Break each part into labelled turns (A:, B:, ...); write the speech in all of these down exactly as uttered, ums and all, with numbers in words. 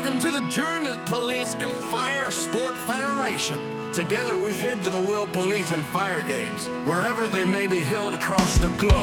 A: Welcome to the German Police and Fire Sport Federation. Together we head to the World Police and Fire Games, wherever they may be held across the globe.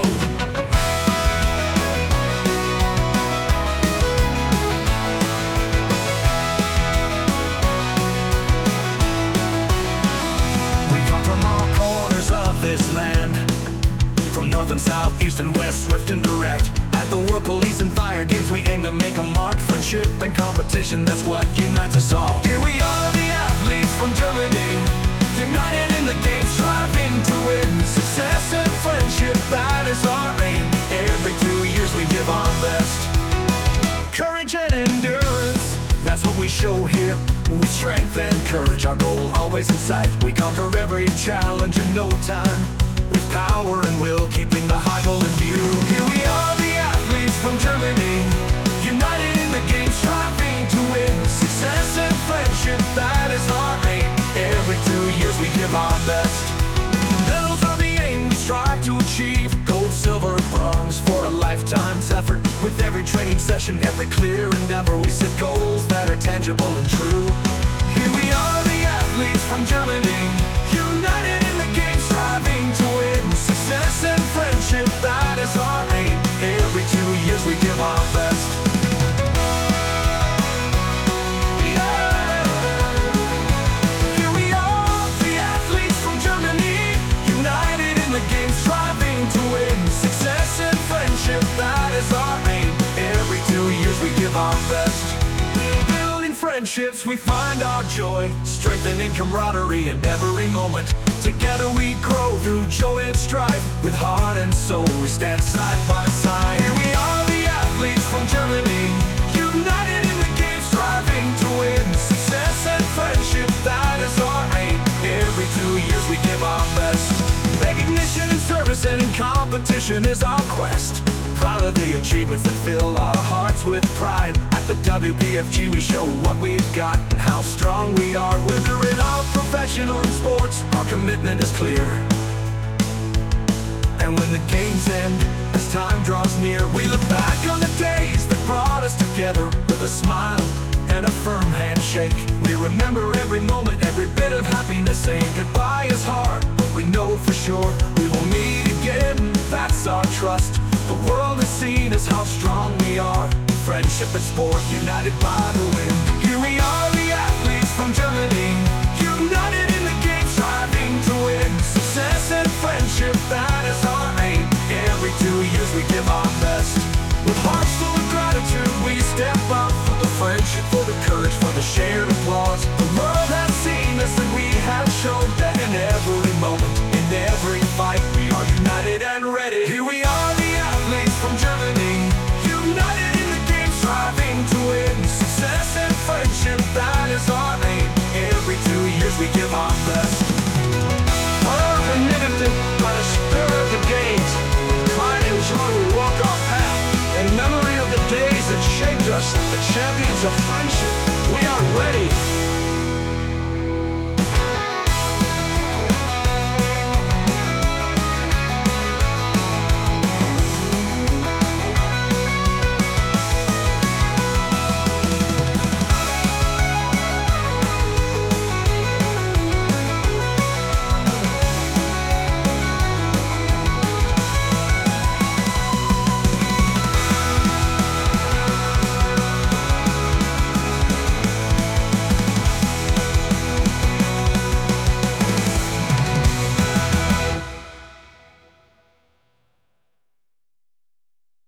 A: This land, from north and south, east and west, swift and direct. At the World Police and Fire Games we aim to make a mark. Friendship and competition, that's what unites us all. Here we are, the athletes from Germany, united in the games, striving to win. Success and friendship, that is our aim. Every two years we give our best. Courage and endurance, that's what we show here. With strength and courage, our goal always in sight. We conquer every challenge in no time. With power and will, keeping the high goal in view. Here we are, the athletes from Germany, united in the game, striving to win. Success and friendship, that is our aim. Every two years we give our best. Medals are the aim we strive to achieve. Gold, silver, bronze for a lifetime's effort. With every training session, every clear endeavor, we set goals that are tangible and true. Here we are, the athletes from Germany, united in the game, striving to win. Success and friendship, that is our aim. Every two years we give our best. Yeah. Here we are, the athletes from Germany, united in the game, striving to win. Success and friendship, that is our aim. Every two years we give our best. Building friendships, we find our joy, strengthening camaraderie in every moment. Together we grow through joy and strife. With heart and soul we stand side by side. Here we are, the athletes from Germany, united in the game, striving to win. Success and friendship, that is our aim. Every two years we give our best. Recognition in service and in competition is our quest. Proud of the achievements that fill our hearts with pride. At the W P F G we show what we've got and how strong we are. Whether in our profession or in sports, our commitment is clear. And when the games end, as time draws near, we look back on the days that brought us together. With a smile and a firm handshake, we remember every moment, every bit of happiness. Saying goodbye is hard, but we know for sure we will meet again. That's our trust. The world has seen us how strong we are. Friendship and sport, united by the wind. Here we are, the athletes from Germany, united in the game, striving to win. Success and friendship, that is our aim. Every two years we give our best. With hearts full of gratitude we step up. For the friendship, for the courage, for the shared applause. The world has seen us and we have shown that in every moment, in every fight, we are united and ready. Here we are, the athletes from Germany, united in the game, striving to win. Success and friendship, that is our aim. Every two years we give our best. Forever connected by the spirit of the games, pride and joy will walk our path. In memory of the days that shaped us, the champions of friendship.